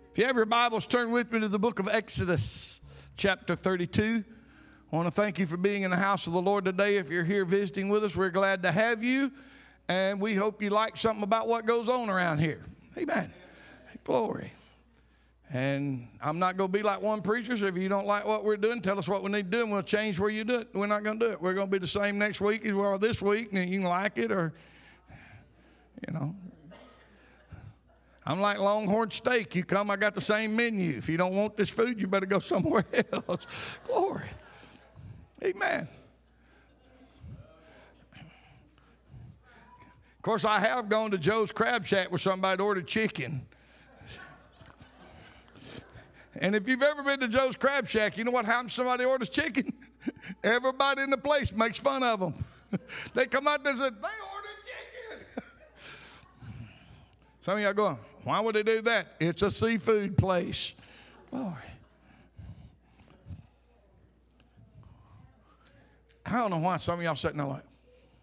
If you have your Bibles, turn with me to the book of Exodus, chapter 32. I want to thank you for being in the house of the Lord today. If you're here visiting with us, we're glad to have you. And we hope you like something about what goes on around here. Amen. Glory. And I'm not going to be like one preacher, so if you don't like what we're doing, tell us what we need to do, and we'll change where you do it. We're not going to do it. We're going to be the same next week as we are this week, and you can like it or, you know. I'm like Longhorn Steak. You come, I got the same menu. If you don't want this food, you better go somewhere else. Glory. Amen. Of course, I have gone to Joe's Crab Shack where somebody ordered chicken. And if you've ever been to Joe's Crab Shack, you know what happens when somebody orders chicken? Everybody in the place makes fun of them. They come out there and say, they ordered chicken. Some of y'all going, why would they do that? It's a seafood place. Glory. I don't know why some of y'all sitting there like,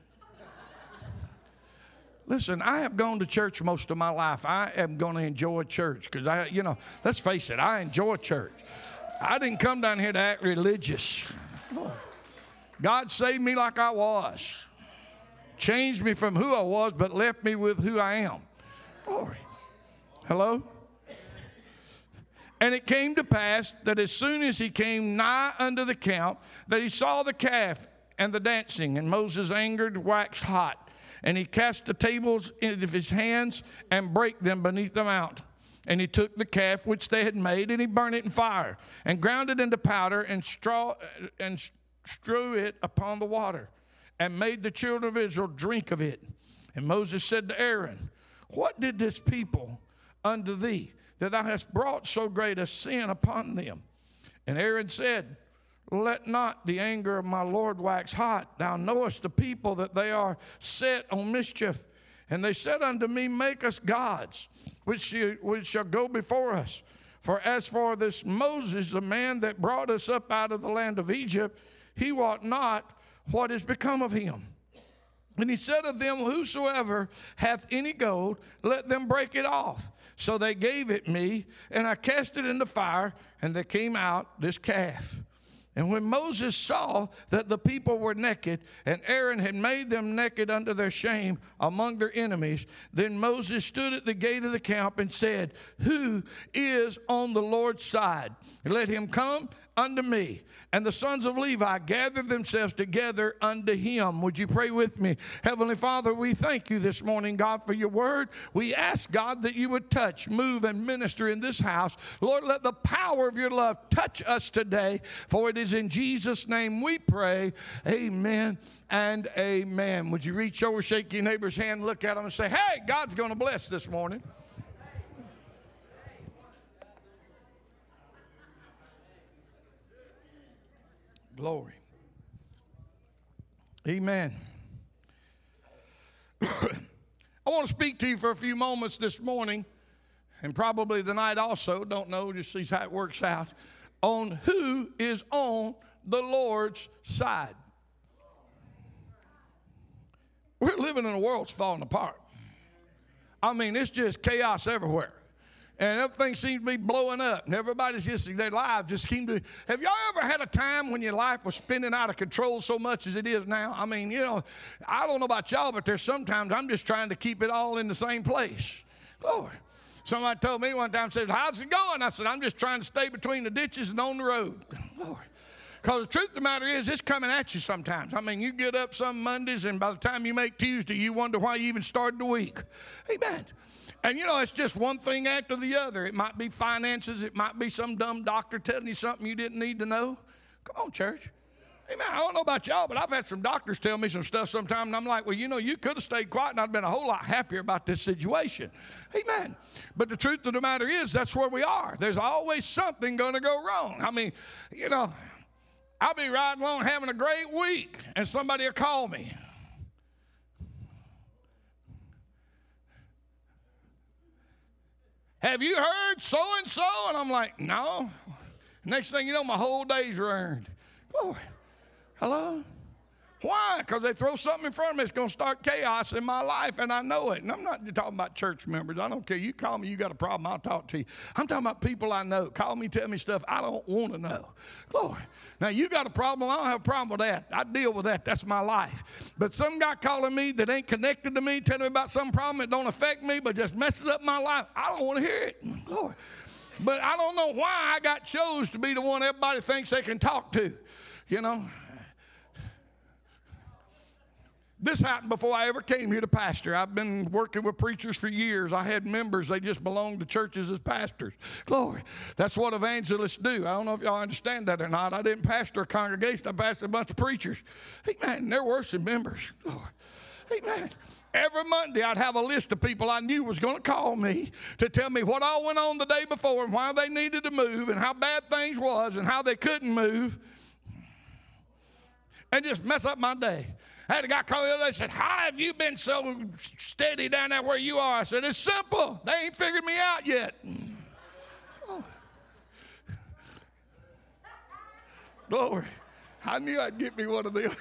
listen, I have gone to church most of my life. I am going to enjoy church because let's face it, I enjoy church. I didn't come down here to act religious. God saved me like I was. Changed me from who I was, but left me with who I am. Glory. Hello? And it came to pass that as soon as he came nigh unto the camp, that he saw the calf and the dancing, and Moses angered waxed hot. And he cast the tables into his hands and brake them beneath the mount. And he took the calf which they had made, and he burned it in fire, and ground it into powder, and strew it upon the water, and made the children of Israel drink of it. And Moses said to Aaron, what did this people unto thee, that thou hast brought so great a sin upon them? And Aaron said, let not the anger of my Lord wax hot. Thou knowest the people that they are set on mischief. And they said unto me, make us gods, which shall go before us. For as for this Moses, the man that brought us up out of the land of Egypt, he wot not what is become of him. And he said of them, whosoever hath any gold, let them break it off. So they gave it me, and I cast it in the fire, and there came out this calf. And when Moses saw that the people were naked, and Aaron had made them naked unto their shame among their enemies, then Moses stood at the gate of the camp and said, who is on the Lord's side? Let him come unto me. And the sons of Levi gathered themselves together unto him. Would you pray with me? Heavenly Father, we thank you this morning, God, for your word. We ask, God, that you would touch, move, and minister in this house. Lord, let the power of your love touch us today, for it is in Jesus' name we pray. Amen and amen. Would you reach over, shake your neighbor's hand, look at him, and say, hey, God's going to bless this morning. Glory. Amen. I want to speak to you for a few moments this morning, and probably tonight also, don't know, just see how it works out, on who is on the Lord's side. We're living in a world that's falling apart. I mean, it's just chaos everywhere. And everything seems to be blowing up. And everybody's just, their lives just seem to. Have y'all ever had a time when your life was spinning out of control so much as it is now? I mean, I don't know about y'all, but there's sometimes I'm just trying to keep it all in the same place. Glory. Somebody told me one time, said, how's it going? I said, I'm just trying to stay between the ditches and on the road. Glory. Because the truth of the matter is, it's coming at you sometimes. I mean, you get up some Mondays, and by the time you make Tuesday, you wonder why you even started the week. Amen. And, it's just one thing after the other. It might be finances. It might be some dumb doctor telling you something you didn't need to know. Come on, church. Amen. I don't know about y'all, but I've had some doctors tell me some stuff sometimes, and I'm like, well, you could have stayed quiet, and I'd been a whole lot happier about this situation. Amen. But the truth of the matter is, that's where we are. There's always something going to go wrong. I mean, I'll be riding along having a great week, and somebody will call me. Have you heard so-and-so? And I'm like, no. Next thing you know, my whole day's ruined. Glory. Hello? Why? Because they throw something in front of me, it's going to start chaos in my life, and I know it. And I'm not talking about church members. I don't care. You call me, you got a problem, I'll talk to you. I'm talking about people I know. Call me, tell me stuff I don't want to know. Glory. Now, you got a problem, I don't have a problem with that. I deal with that. That's my life. But some guy calling me that ain't connected to me, telling me about some problem that don't affect me, but just messes up my life, I don't want to hear it. Glory. But I don't know why I got chose to be the one everybody thinks they can talk to, you know. This happened before I ever came here to pastor. I've been working with preachers for years. I had members, they just belonged to churches as pastors. Glory. That's what evangelists do. I don't know if y'all understand that or not. I didn't pastor a congregation. I pastored a bunch of preachers. Amen. They're worse than members. Glory. Amen. Every Monday, I'd have a list of people I knew was going to call me to tell me what all went on the day before and why they needed to move and how bad things was and how they couldn't move and just mess up my day. I had a guy call me the other day and said, how have you been so steady down there where you are? I said, it's simple. They ain't figured me out yet. Oh. Glory. I knew I'd get me one of them.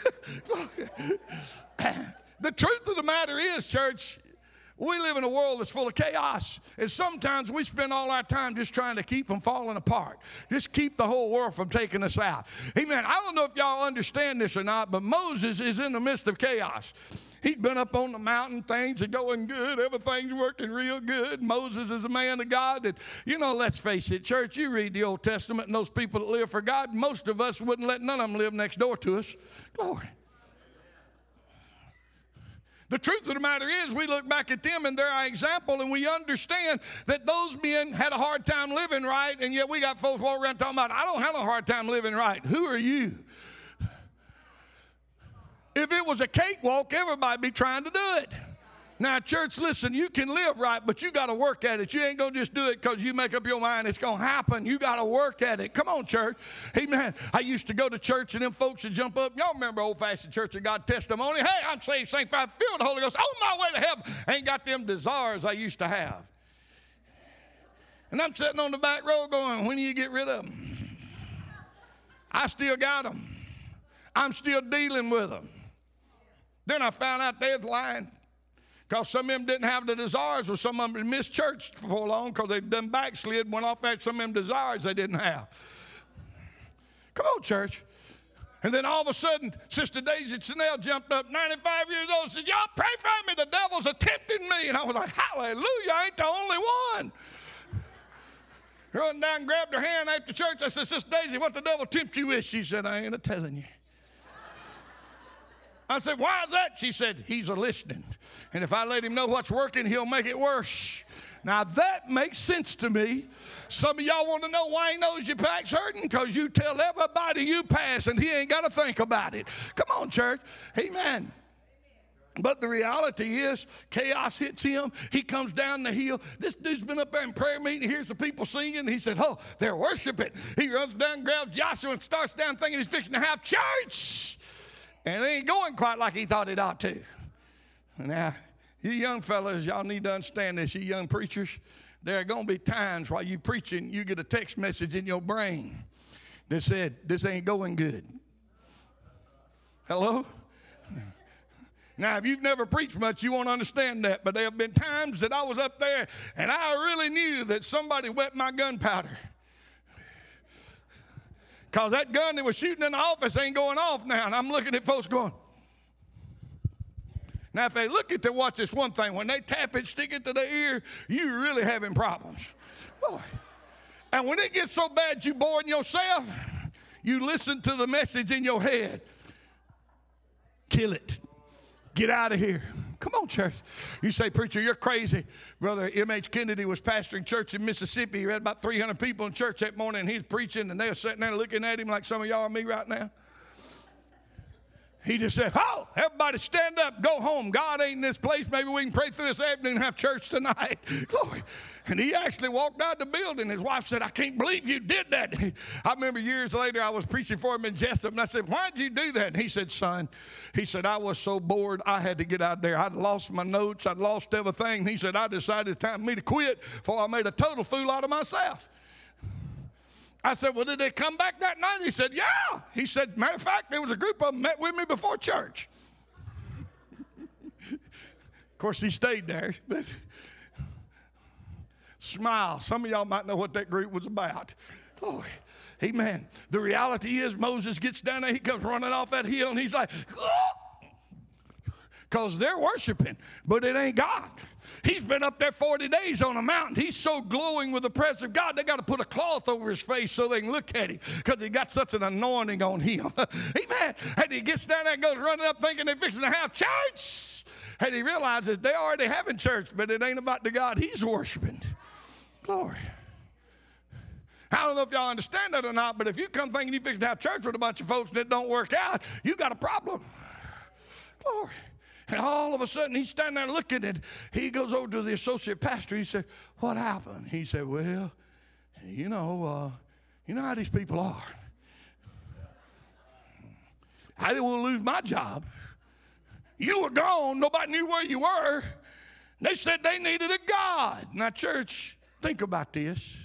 The truth of the matter is, church, we live in a world that's full of chaos. And sometimes we spend all our time just trying to keep from falling apart. Just keep the whole world from taking us out. Amen. I don't know if y'all understand this or not, but Moses is in the midst of chaos. He'd been up on the mountain, things are going good, everything's working real good. Moses is a man of God. And, you know, let's face it, church, you read the Old Testament and those people that live for God, most of us wouldn't let none of them live next door to us. Glory. The truth of the matter is we look back at them and they're our example, and we understand that those men had a hard time living right, and yet we got folks walking around talking about, I don't have a hard time living right. Who are you? If it was a cakewalk, everybody'd be trying to do it. Now, church, listen, you can live right, but you got to work at it. You ain't going to just do it because you make up your mind it's going to happen. You got to work at it. Come on, church. Amen. I used to go to church, and them folks would jump up. Y'all remember old-fashioned Church of God testimony? Hey, I'm saved, sanctified, filled with the Holy Ghost. On my way to heaven. I ain't got them desires I used to have. And I'm sitting on the back row going, when do you get rid of them? I still got them. I'm still dealing with them. Then I found out they was lying. Because some of them didn't have the desires, or some of them missed church for long because they done backslid, went off at some of them desires they didn't have. Come on, church. And then all of a sudden, Sister Daisy Chanel jumped up, 95 years old, and said, y'all pray for me, the devil's attempting me. And I was like, hallelujah, I ain't the only one. Run down and grabbed her hand after church. I said, Sister Daisy, what the devil tempt you with? She said, I ain't a-telling you. I said, why is that? She said, he's a-listening. And if I let him know what's working, he'll make it worse. Now, that makes sense to me. Some of y'all want to know why he knows your back's hurting? Because you tell everybody you pass, and he ain't got to think about it. Come on, church. Amen. But the reality is, chaos hits him. He comes down the hill. This dude's been up there in prayer meeting. He hears the people singing. He said, oh, they're worshiping. He runs down, grabs Joshua, and starts down thinking he's fixing to have church. And it ain't going quite like he thought it ought to. Now, you young fellas, y'all need to understand this. You young preachers, there are going to be times while you preaching, you get a text message in your brain that said, this ain't going good. Hello? Now, if you've never preached much, you won't understand that. But there have been times that I was up there, and I really knew that somebody wet my gunpowder. Because that gun that was shooting in the office ain't going off now. And I'm looking at folks going. Now, if they look at their watch, it's one thing. When they tap it, stick it to their ear, you're really having problems. Boy. And when it gets so bad you boring yourself, you listen to the message in your head. Kill it. Get out of here. Come on, church. You say, preacher, you're crazy. Brother M.H. Kennedy was pastoring church in Mississippi. He had about 300 people in church that morning, and he's preaching, and they're sitting there looking at him like some of y'all and me right now. He just said, oh, everybody stand up, go home. God ain't in this place. Maybe we can pray through this afternoon and have church tonight. Glory. And he actually walked out the building. His wife said, I can't believe you did that. I remember years later, I was preaching for him in Jessup, and I said, why'd you do that? And he said, son, I was so bored, I had to get out there. I'd lost my notes. I'd lost everything. And he said, I decided it's time for me to quit before I made a total fool out of myself. I said, well, did they come back that night? He said, yeah. He said, matter of fact, there was a group of them met with me before church. Of course, he stayed there, but smile. Some of y'all might know what that group was about. Glory. Amen. The reality is Moses gets down there, he comes running off that hill, and he's like, because they're worshiping, but it ain't God. He's been up there 40 days on a mountain. He's so glowing with the presence of God, they got to put a cloth over his face so they can look at him because he got such an anointing on him. Amen. And he gets down there and goes running up thinking they're fixing to have church. And he realizes they already having church, but it ain't about the God he's worshiping. Glory. I don't know if y'all understand that or not, but if you come thinking you fix to have church with a bunch of folks and it don't work out, you got a problem. Glory. And all of a sudden, he's standing there looking, and he goes over to the associate pastor. He said, what happened? He said, well, you know how these people are. I didn't want to lose my job. You were gone. Nobody knew where you were. They said they needed a God. Now, church, think about this.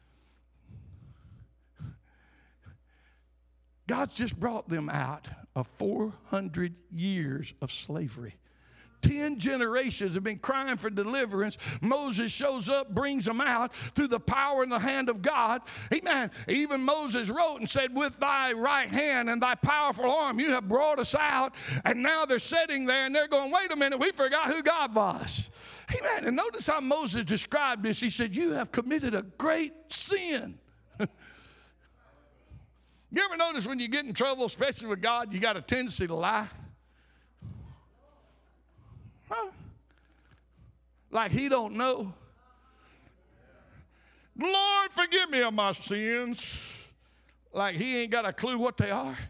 God's just brought them out of 400 years of slavery. 10 generations have been crying for deliverance. Moses shows up, brings them out through the power and the hand of God. Amen. Even Moses wrote and said, with thy right hand and thy powerful arm, you have brought us out. And now they're sitting there and they're going, wait a minute, we forgot who God was. Amen. And notice how Moses described this. He said, you have committed a great sin. You ever notice when you get in trouble, especially with God, you got a tendency to lie? Huh? Like he don't know. Lord, forgive me of my sins. Like he ain't got a clue what they are.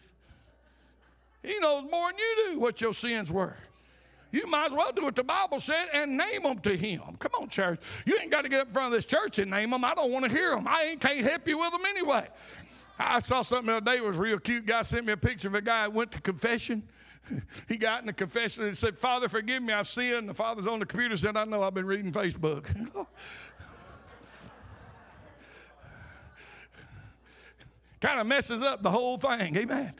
He knows more than you do what your sins were. You might as well do what the Bible said and name them to him. Come on, church. You ain't got to get up in front of this church and name them. I don't want to hear them. Can't help you with them anyway. I saw something the other day. It was a real cute guy sent me a picture of a guy that went to confession. He got in the confession and said, Father, forgive me, I've sinned. The father's on the computer said, I know, I've been reading Facebook. Kind of messes up the whole thing. Amen.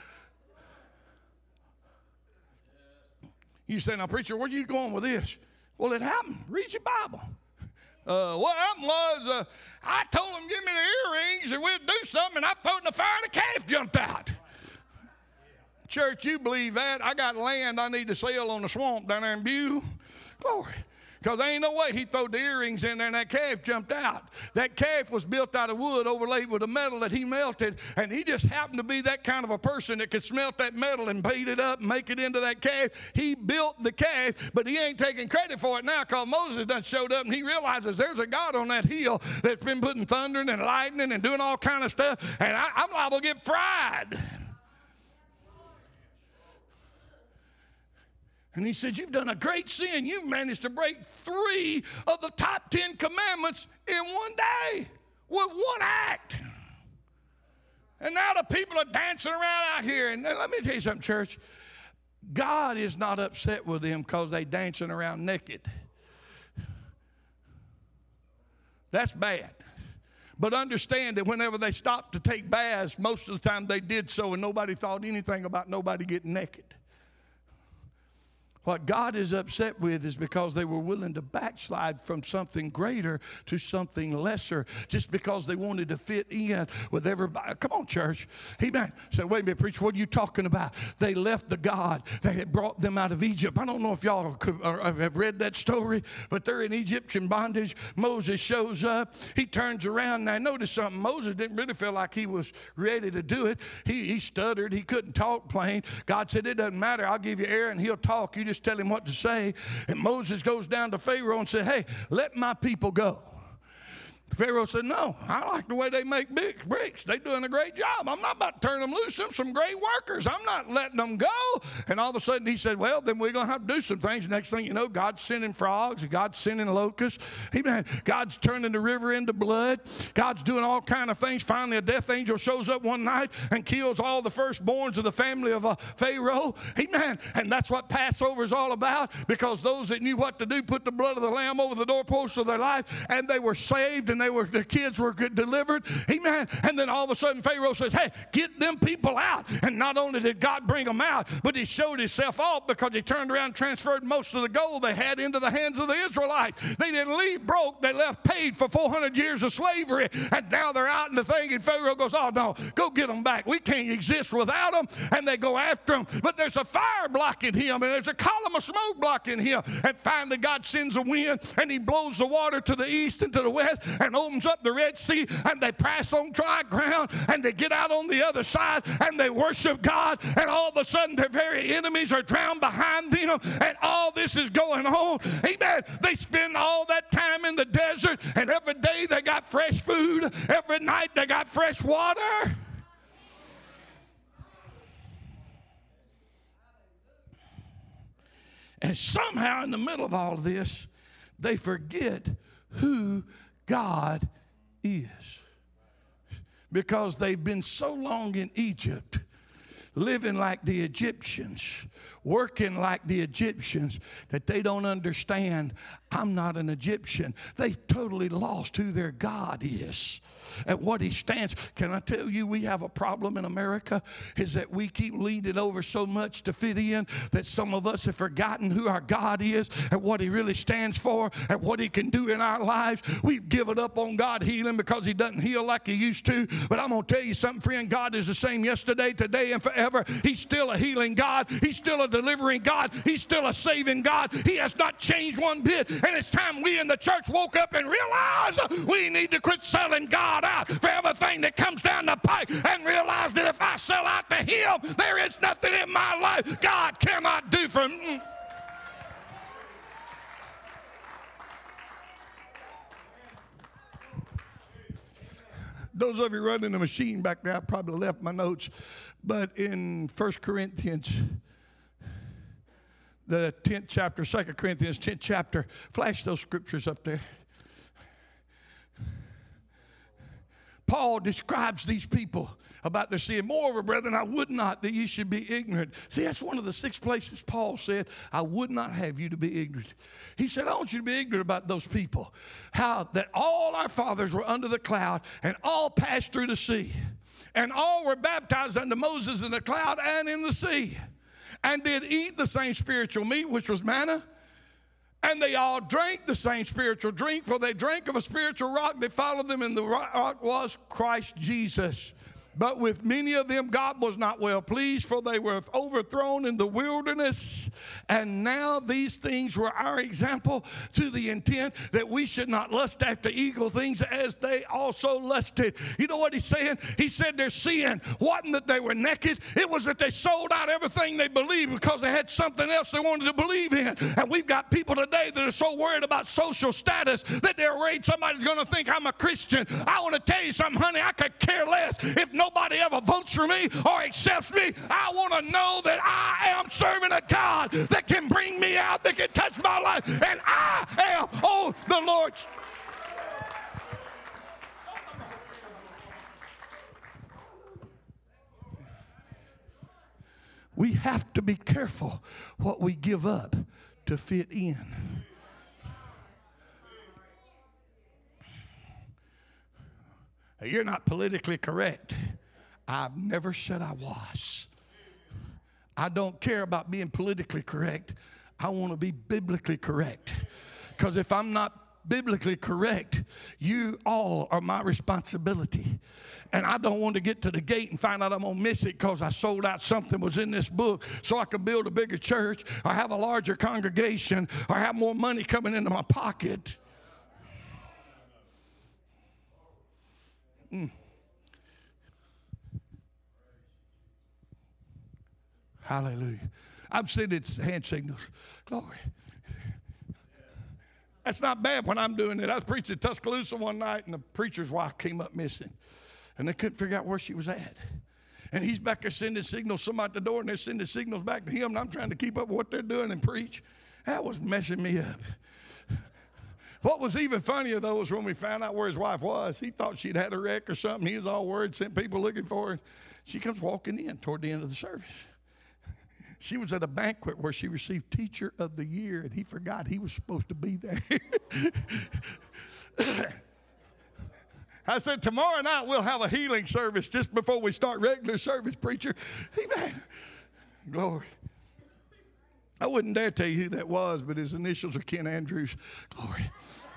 You say, now, preacher, where are you going with this? Well, it happened. Read your Bible. What happened was I told him, give me the earrings and we'll do something, and I threw it in the fire and the calf jumped out. Church, you believe that? I got land I need to sell on the swamp down there in Bew. Glory. Because there ain't no way he threw the earrings in there and that calf jumped out. That calf was built out of wood overlaid with a metal that he melted, and he just happened to be that kind of a person that could smelt that metal and beat it up and make it into that calf. He built the calf, but he ain't taking credit for it now because Moses done showed up and he realizes there's a God on that hill that's been putting thundering and lightning and doing all kind of stuff, and I'm liable to get fried. And he said, you've done a great sin. You've managed to break 3 of the top 10 commandments in one day with one act. And now the people are dancing around out here. And let me tell you something, church. God is not upset with them because they dancing around naked. That's bad. But understand that whenever they stopped to take baths, most of the time they did so and nobody thought anything about nobody getting naked. What God is upset with is because they were willing to backslide from something greater to something lesser just because they wanted to fit in with everybody. Come on, church. Amen. So, wait a minute, preacher, what are you talking about? They left the God that had brought them out of Egypt. I don't know if y'all have read that story, but they're in Egyptian bondage. Moses shows up. He turns around. Now, notice something. Moses didn't really feel like he was ready to do it. He stuttered. He couldn't talk plain. God said, it doesn't matter. I'll give you Aaron. He'll talk. You just tell him what to say. And Moses goes down to Pharaoh and said, hey, let my people go. Pharaoh said, no, I like the way they make bricks. They're doing a great job. I'm not about to turn them loose. Them some great workers. I'm not letting them go. And all of a sudden he said, well, then we're going to have to do some things. Next thing you know, God's sending frogs. God's sending locusts. Amen. God's turning the river into blood. God's doing all kind of things. Finally, a death angel shows up one night and kills all the firstborns of the family of Pharaoh. Amen. And that's what Passover is all about, because those that knew what to do put the blood of the lamb over the doorposts of their life, and they were saved and their kids were delivered. Amen. And then all of a sudden Pharaoh says, hey, get them people out. And not only did God bring them out, but he showed himself off because he turned around and transferred most of the gold they had into the hands of the Israelites. They didn't leave broke. They left paid for 400 years of slavery. And now they're out in the thing. And Pharaoh goes, oh, no, go get them back. We can't exist without them. And they go after them. But there's a fire blocking him. And there's a column of smoke blocking him. And finally God sends a wind. And he blows the water to the east and to the west. And opens up the Red Sea. And they pass on dry ground. And they get out on the other side. And they worship God. And all of a sudden their very enemies are drowned behind them. And all this is going on. Amen. They spend all that time in the desert. And every day they got fresh food. Every night they got fresh water. And somehow in the middle of all of this, they forget who God is. Because they've been so long in Egypt, living like the Egyptians, working like the Egyptians, that they don't understand, I'm not an Egyptian. They've totally lost who their God is and what he stands. Can I tell you, we have a problem in America, is that we keep leaning over so much to fit in that some of us have forgotten who our God is and what he really stands for and what he can do in our lives. We've given up on God healing because he doesn't heal like he used to. But I'm going to tell you something, friend. God is the same yesterday, today, and forever. He's still a healing God. He's still a delivering God. He's still a saving God. He has not changed one bit. And it's time we in the church woke up and realized we need to quit selling God out for everything that comes down the pike and realize that if I sell out to him, there is nothing in my life God cannot do for me. Those of you running the machine back there, I probably left my notes, but in 1 Corinthians, the 10th chapter, 2 Corinthians 10th chapter, flash those scriptures up there. Paul describes these people about their sin. Moreover, brethren, I would not that you should be ignorant. See, that's one of the 6 places Paul said, I would not have you to be ignorant. He said, I want you to be ignorant about those people. How that all our fathers were under the cloud and all passed through the sea. And all were baptized unto Moses in the cloud and in the sea. And did eat the same spiritual meat, which was manna. And they all drank the same spiritual drink, for they drank of a spiritual rock that followed them, and the rock was Christ Jesus. But with many of them God was not well pleased, for they were overthrown in the wilderness. And now these things were our example, to the intent that we should not lust after evil things as they also lusted. You know what he's saying? He said their sin wasn't that they were naked. It was that they sold out everything they believed because they had something else they wanted to believe in. And we've got people today that are so worried about social status that they're worried somebody's going to think I'm a Christian. I want to tell you something, honey, I could care less if nobody ever votes for me or accepts me. I want to know that I am serving a God that can bring me out, that can touch my life, and I am on the Lord's. We have to be careful what we give up to fit in. You're not politically correct. I've never said I was. I don't care about being politically correct. I want to be biblically correct. Because if I'm not biblically correct, you all are my responsibility. And I don't want to get to the gate and find out I'm going to miss it because I sold out something was in this book so I could build a bigger church or have a larger congregation or have more money coming into my pocket. Hallelujah. I've seen it's hand signals. Glory. That's not bad when I'm doing it. I was preaching in Tuscaloosa one night, and the preacher's wife came up missing. And they couldn't figure out where she was at. And he's back there sending signals, somebody at the door, and they're sending signals back to him, and I'm trying to keep up with what they're doing and preach. That was messing me up. What was even funnier, though, was when we found out where his wife was. He thought she'd had a wreck or something. He was all worried, sent people looking for her. She comes walking in toward the end of the service. She was at a banquet where she received Teacher of the Year, and he forgot he was supposed to be there. I said, tomorrow night we'll have a healing service just before we start regular service, preacher. Amen. Glory. I wouldn't dare tell you who that was, but his initials are Ken Andrews. Glory.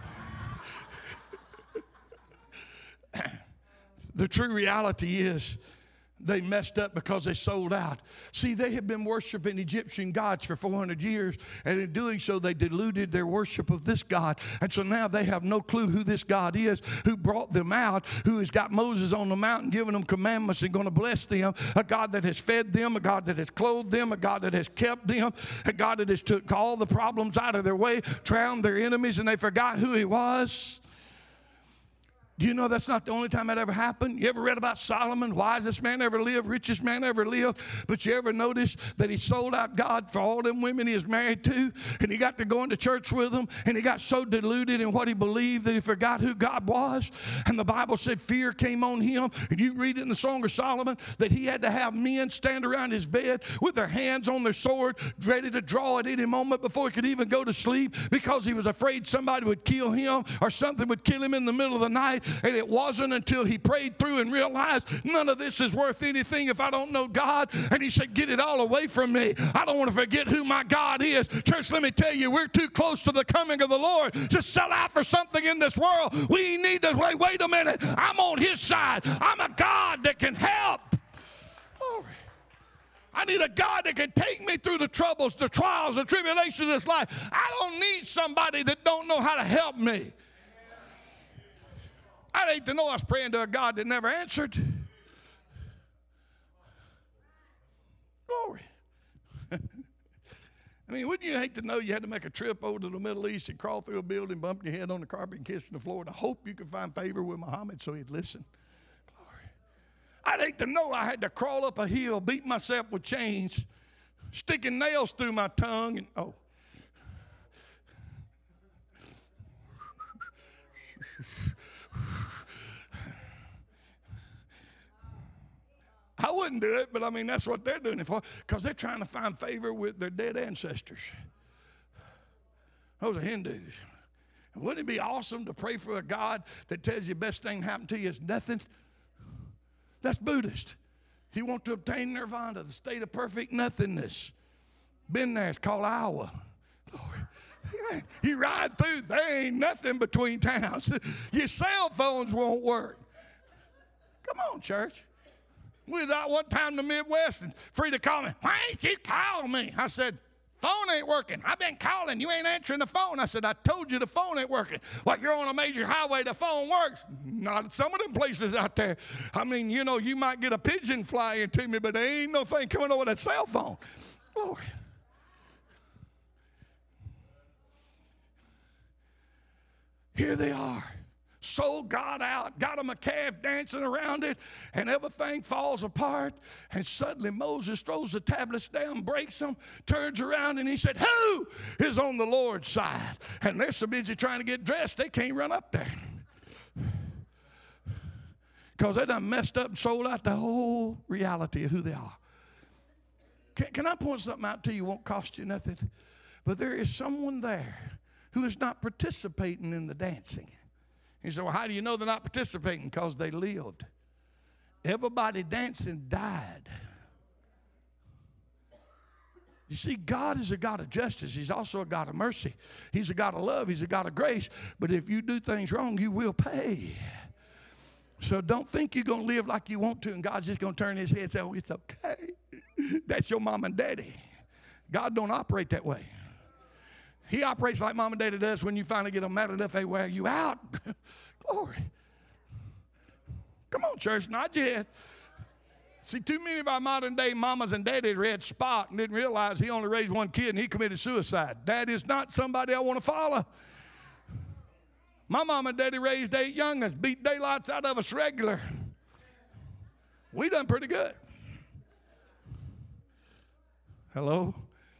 The true reality is they messed up because they sold out. See, they had been worshiping Egyptian gods for 400 years, and in doing so, they diluted their worship of this God. And so now they have no clue who this God is, who brought them out, who has got Moses on the mountain giving them commandments and going to bless them, a God that has fed them, a God that has clothed them, a God that has kept them, a God that has took all the problems out of their way, drowned their enemies, and they forgot who he was. Do you know that's not the only time that ever happened? You ever read about Solomon, wisest man ever lived, richest man ever lived? But you ever notice that he sold out God for all them women he was married to? And he got to going to church with them, and he got so deluded in what he believed that he forgot who God was. And the Bible said fear came on him. And you read it in the Song of Solomon that he had to have men stand around his bed with their hands on their sword, ready to draw at any moment before he could even go to sleep, because he was afraid somebody would kill him or something would kill him in the middle of the night. And it wasn't until he prayed through and realized none of this is worth anything if I don't know God. And he said, get it all away from me. I don't want to forget who my God is. Church, let me tell you, we're too close to the coming of the Lord to sell out for something in this world. We need to wait a minute. I'm on his side. I'm a God that can help. Glory. I need a God that can take me through the troubles, the trials, the tribulations of this life. I don't need somebody that don't know how to help me. I'd hate to know I was praying to a God that never answered. Glory. I mean, wouldn't you hate to know you had to make a trip over to the Middle East and crawl through a building, bump your head on the carpet and kissing the floor, and I hope you could find favor with Muhammad so he'd listen. Glory. I'd hate to know I had to crawl up a hill, beat myself with chains, sticking nails through my tongue, and I wouldn't do it, but I mean, that's what they're doing it for, because they're trying to find favor with their dead ancestors. Those are Hindus. And wouldn't it be awesome to pray for a God that tells you the best thing happened to you is nothing? That's Buddhist. You want to obtain nirvana, the state of perfect nothingness. Been there, it's called Iowa. Glory. You ride through, there ain't nothing between towns. Your cell phones won't work. Come on, church. We was out one time in the Midwest, and Frida called me. Why ain't you calling me? I said, phone ain't working. I've been calling. You ain't answering the phone. I said, I told you the phone ain't working. Like you're on a major highway, the phone works. Not some of them places out there. I mean, you know, you might get a pigeon fly into me, but there ain't no thing coming over that cell phone. Glory. Here they are. Sold God out, got him a calf dancing around it, and everything falls apart. And suddenly Moses throws the tablets down, breaks them, turns around, and he said, who is on the Lord's side? And they're so busy trying to get dressed, they can't run up there. Because they done messed up and sold out the whole reality of who they are. Can I point something out to you? Won't cost you nothing. But there is someone there who is not participating in the dancing. He said, well, how do you know they're not participating? Because they lived. Everybody dancing died. You see, God is a God of justice. He's also a God of mercy. He's a God of love. He's a God of grace. But if you do things wrong, you will pay. So don't think you're going to live like you want to, and God's just going to turn his head and say, oh, it's okay. That's your mom and daddy. God don't operate that way. He operates like mom and daddy does when you finally get them mad enough, they wear you out. Glory. Come on, church, not yet. See, too many of our modern day mamas and daddies read Spot and didn't realize he only raised one kid and he committed suicide. That is not somebody I want to follow. My mom and daddy raised 8 young'uns, beat daylights out of us regular. We done pretty good. Hello?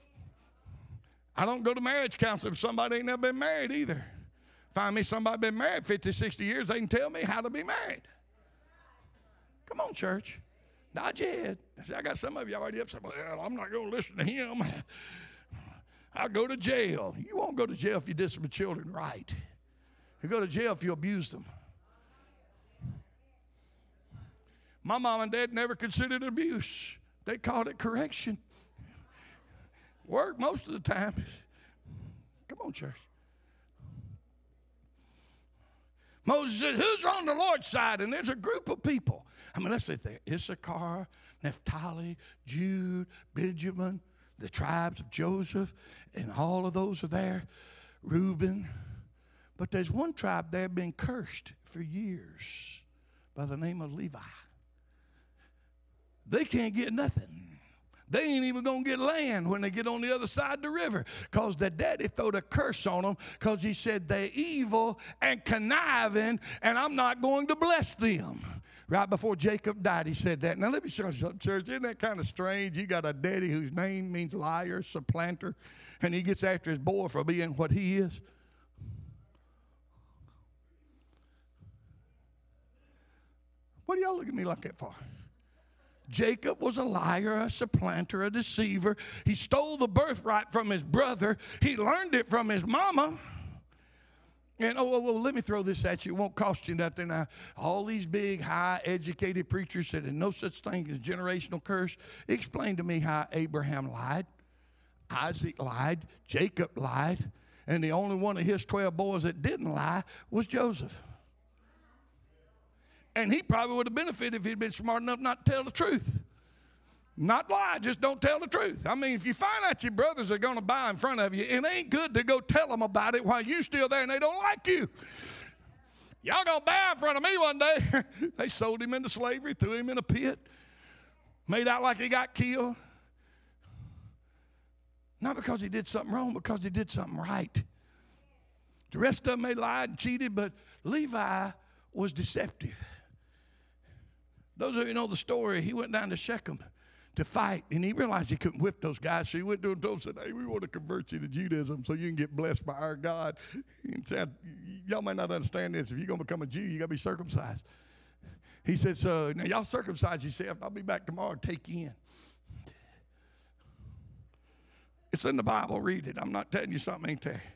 I don't go to marriage counseling if somebody ain't never been married either. Find me somebody been married 50, 60 years, they can tell me how to be married. Come on, church. Nod your head. See, I got some of you already upset. Well, I'm not going to listen to him. I'll go to jail. You won't go to jail if you discipline children right. You go to jail if you abuse them. My mom and dad never considered it abuse. They called it correction. Worked most of the time. Come on, church. Moses said, who's on the Lord's side? And there's a group of people. I mean, let's say there. Issachar, Naphtali, Jude, Benjamin, the tribes of Joseph, and all of those are there. Reuben. But there's one tribe there been cursed for years by the name of Levi. They can't get nothing. They ain't even going to get land when they get on the other side of the river, because their daddy throwed a curse on them because he said they're evil and conniving, and I'm not going to bless them. Right before Jacob died, he said that. Now, let me show you something, church. Isn't that kind of strange? You got a daddy whose name means liar, supplanter, and he gets after his boy for being what he is. What do y'all look at me like that for? Jacob was a liar, a supplanter, a deceiver. He stole the birthright from his brother. He learned it from his mama. And, let me throw this at you. It won't cost you nothing. All these big, high-educated preachers said there's no such thing as generational curse. Explain to me how Abraham lied, Isaac lied, Jacob lied, and the only one of his 12 boys that didn't lie was Joseph. And he probably would have benefited if he'd been smart enough not to tell the truth. Not lie, just don't tell the truth. I mean, if you find out your brothers are going to buy in front of you, it ain't good to go tell them about it while you're still there and they don't like you. Y'all going to buy in front of me one day. They sold him into slavery, threw him in a pit, made out like he got killed. Not because he did something wrong, because he did something right. The rest of them, they lied and cheated, but Levi was deceptive. Those of you know the story, he went down to Shechem to fight, and he realized he couldn't whip those guys, so he went to them and told them, said, hey, we want to convert you to Judaism so you can get blessed by our God. He said, y'all may not understand this. If you're going to become a Jew, you got to be circumcised. He said, so now y'all circumcise yourself. I'll be back tomorrow and take you in. It's in the Bible. Read it. I'm not telling you something ain't there.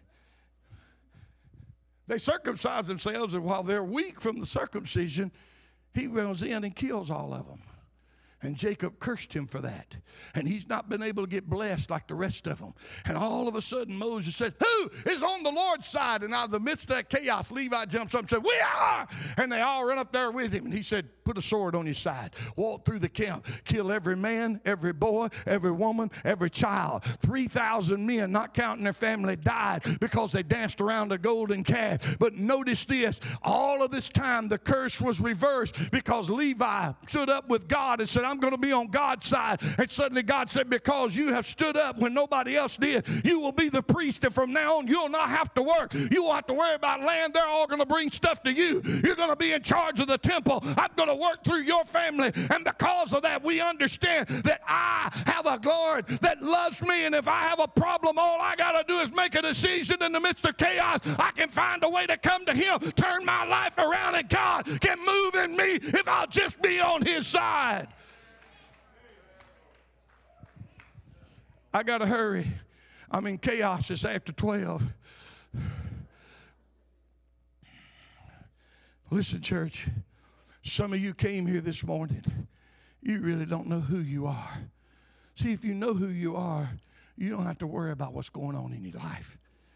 They circumcise themselves, and while they're weak from the circumcision, he runs in and kills all of them. And Jacob cursed him for that. And he's not been able to get blessed like the rest of them. And all of a sudden Moses said, who is on the Lord's side? And out of the midst of that chaos, Levi jumps up and said, we are. And they all run up there with him. And he said, put a sword on your side. Walk through the camp. Kill every man, every boy, every woman, every child. 3,000 men, not counting their family, died because they danced around the golden calf. But notice this. All of this time, the curse was reversed because Levi stood up with God and said, I'm going to be on God's side. And suddenly God said, because you have stood up when nobody else did, you will be the priest. And from now on, you'll not have to work. You won't have to worry about land. They're all going to bring stuff to you. You're going to be in charge of the temple. I'm going to work through your family. And because of that, we understand that I have a Lord that loves me. And if I have a problem, all I got to do is make a decision in the midst of chaos. I can find a way to come to him, turn my life around, and God can move in me if I'll just be on his side. I got to hurry. I'm in chaos. It's after 12. Listen, church. Some of you came here this morning. You really don't know who you are. See, if you know who you are, you don't have to worry about what's going on in your life.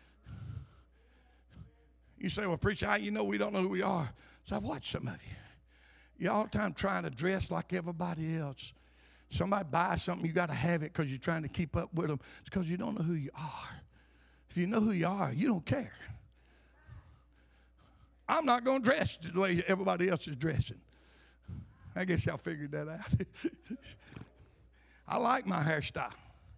You say, well, preacher, how you know we don't know who we are? So I've watched some of you. You're all the time trying to dress like everybody else. Somebody buys something, you got to have it because you're trying to keep up with them. It's because you don't know who you are. If you know who you are, you don't care. I'm not going to dress the way everybody else is dressing. I guess y'all figured that out. I like my hairstyle.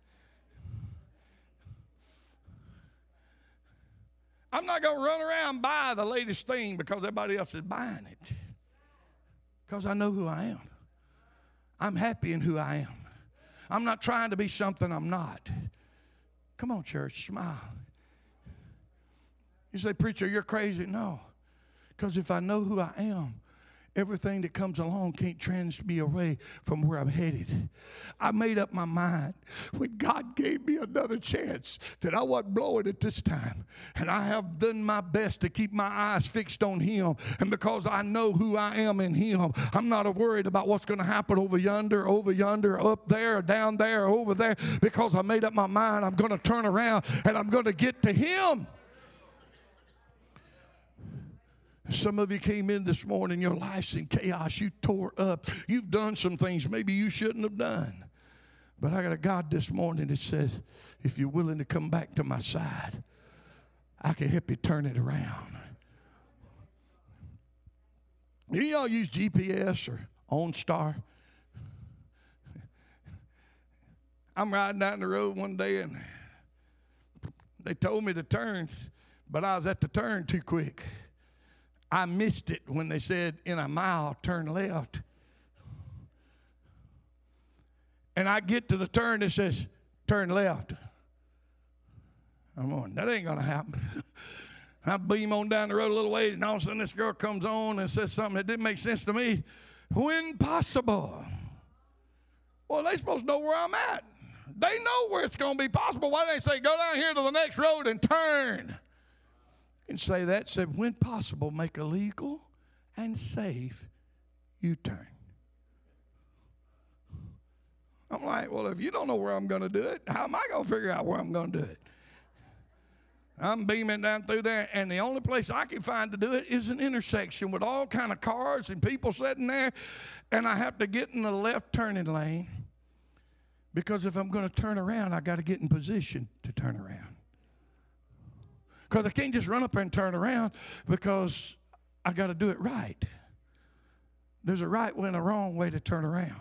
I'm not going to run around and buy the latest thing because everybody else is buying it. Because I know who I am. I'm happy in who I am. I'm not trying to be something I'm not. Come on, church, smile. You say, preacher, you're crazy. No, because if I know who I am, everything that comes along can't trans me away from where I'm headed. I made up my mind when God gave me another chance that I wasn't blowing it this time. And I have done my best to keep my eyes fixed on Him. And because I know who I am in Him, I'm not worried about what's going to happen over yonder, up there, down there, over there, because I made up my mind I'm going to turn around and I'm going to get to Him. Some of you came in this morning, your life's in chaos. You tore up. You've done some things maybe you shouldn't have done. But I got a God this morning that says, if you're willing to come back to my side, I can help you turn it around. Do y'all use GPS or OnStar? I'm riding down the road one day, and they told me to turn, but I was at the turn too quick. I missed it when they said, in a mile, turn left. And I get to the turn that says, turn left. I'm going, that ain't going to happen. I beam on down the road a little ways, and all of a sudden this girl comes on and says something that didn't make sense to me. When possible. Well, they're supposed to know where I'm at. They know where it's going to be possible. Why don't they say, go down here to the next road and turn? And say that, said, when possible, make a legal and safe U-turn. I'm like, well, if you don't know where I'm going to do it, how am I going to figure out where I'm going to do it? I'm beaming down through there, and the only place I can find to do it is an intersection with all kind of cars and people sitting there, and I have to get in the left turning lane, because if I'm going to turn around, I got to get in position to turn around. Because I can't just run up there and turn around, because I got to do it right. There's a right way and a wrong way to turn around.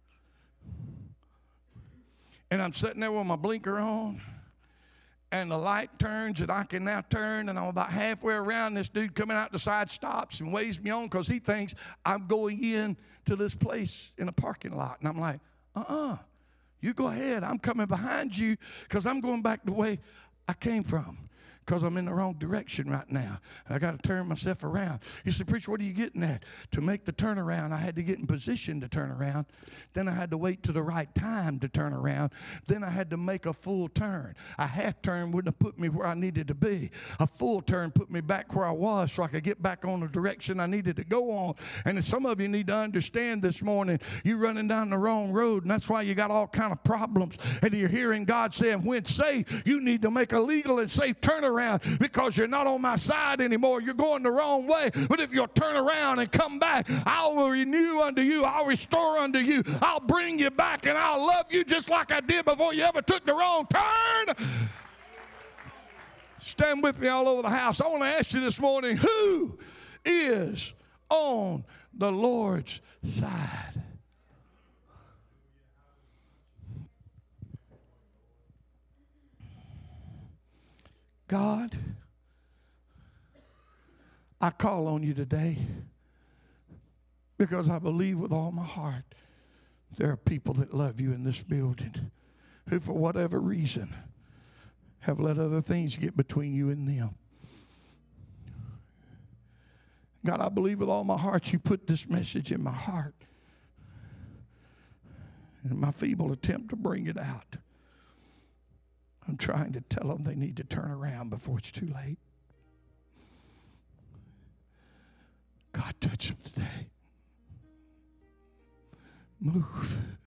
And I'm sitting there with my blinker on, and the light turns, and I can now turn, and I'm about halfway around. This dude coming out the side stops and waves me on because he thinks I'm going in to this place in a parking lot. And I'm like, you go ahead. I'm coming behind you because I'm going back the way I came from. Because I'm in the wrong direction right now. And I got to turn myself around. You say, preacher, what are you getting at? To make the turnaround, I had to get in position to turn around. Then I had to wait to the right time to turn around. Then I had to make a full turn. A half turn wouldn't have put me where I needed to be. A full turn put me back where I was so I could get back on the direction I needed to go on. And some of you need to understand this morning, you're running down the wrong road, and that's why you got all kind of problems. And you're hearing God saying, when safe, you need to make a legal and safe turnaround. Because you're not on my side anymore. You're going the wrong way. But if you'll turn around and come back, I will renew unto you. I'll restore unto you. I'll bring you back, and I'll love you just like I did before you ever took the wrong turn. Stand with me all over the house. I want to ask you this morning, who is on the Lord's side? God, I call on you today because I believe with all my heart there are people that love you in this building who, for whatever reason, have let other things get between you and them. God, I believe with all my heart you put this message in my heart. In my feeble attempt to bring it out, I'm trying to tell them they need to turn around before it's too late. God, touch them today. Move.